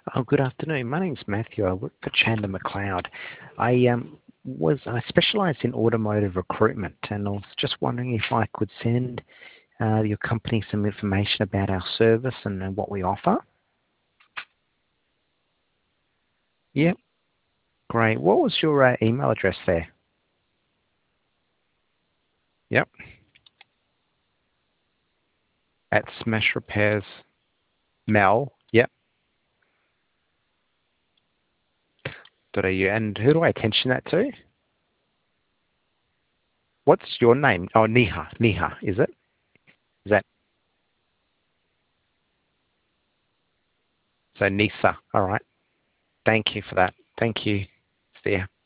Oh, good afternoon. My name's Matthew. I work for Chandler McLeod. I specialise in automotive recruitment, and I was just wondering if I could send your company some information about our service and what we offer. Yep, great. What was your email address there? Yep, at Smash Repairs Mel. Yep. .au. And who do I attention that to? What's your name? Oh, Niha. Niha, is it? Is that so? Nisa. All right. Thank you for that. Thank you. See ya.